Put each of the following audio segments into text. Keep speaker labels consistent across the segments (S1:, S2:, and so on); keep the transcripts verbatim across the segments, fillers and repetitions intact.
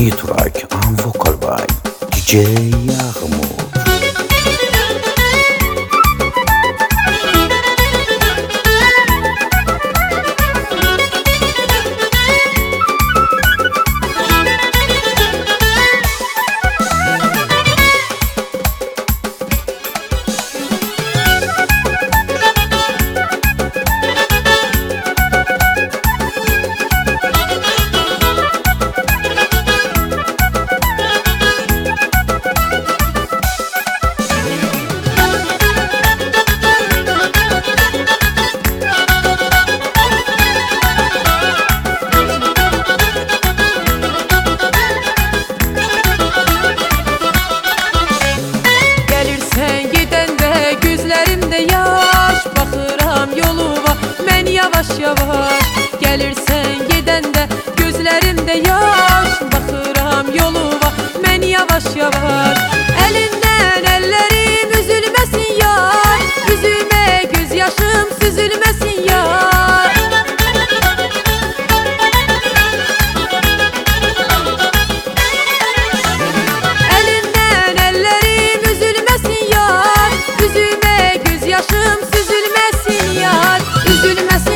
S1: Main track and vocal by D J Yağmur.
S2: Yavaş yavaş gelirsen gidende gözlerimde yaş, bakıram yoluma ben yavaş yavaş. Elinden ellerim üzülmesin yar, yüzüme gözyaşım süzülmesin yar. Elinden ellerim üzülmesin yar, yüzüme gözyaşım süzülmesin yar. Üzülmesin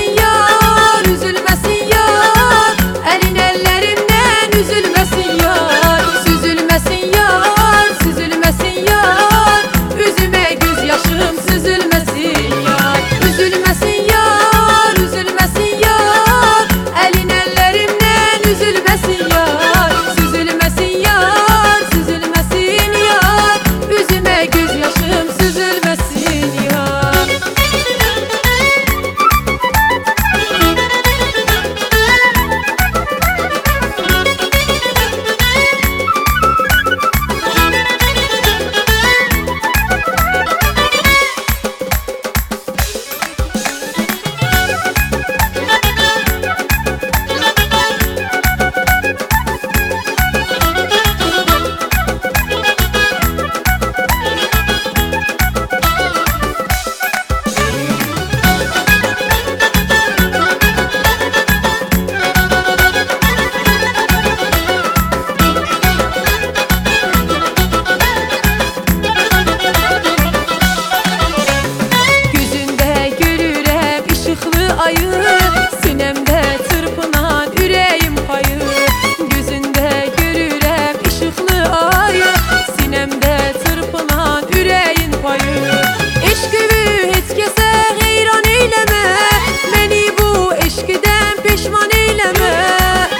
S2: sinemde çırpınan yüreğim payı, gözünde görürem ışıklı ayı, sinemde çırpınan yüreğin payı. Eşkimi hiç kese heyran eyleme, beni bu eşkiden peşman eyleme.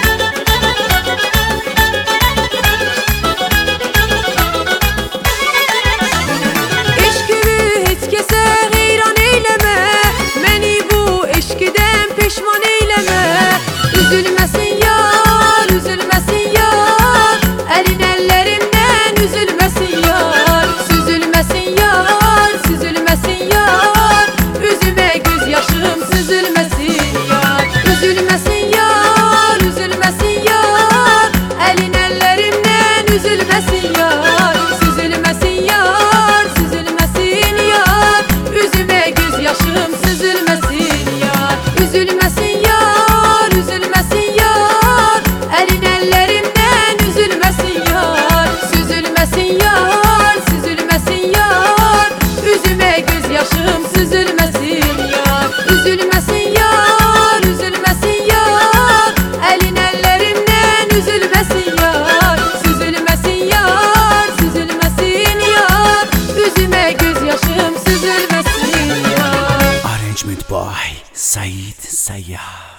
S2: Eşkimi hiç kese heyran eyleme, beni bu eşkiden peşman eyleme. Üzülmesin yar, üzülmesin yar, elin ellerimden üzülmesin yar. Süzülmesin yar, süzülmesin yar, üzüme gözyaşım süzülmesin yar. Üzülmesin yar, üzülmesin yar, elin ellerimden üzülmesin yar. Süzülmesin yar, süzülmesin yar, üzüme gözyaşım süzülmesin yar. Üzülmesin yar, üzülmesin yar, elin ellerimden üzülmesin yar. Süzülmesin yar, süzülmesin yar, üzüme gözyaşım süzülmesin yar. Üzülmesin yar, üzülmesin yar, elin ellerimden üzülmesin yar. Süzülmesin yar, süzülmesin yar, üzüme gözyaşım süzülmesin yar.
S1: Arrangement by Said Sayyah.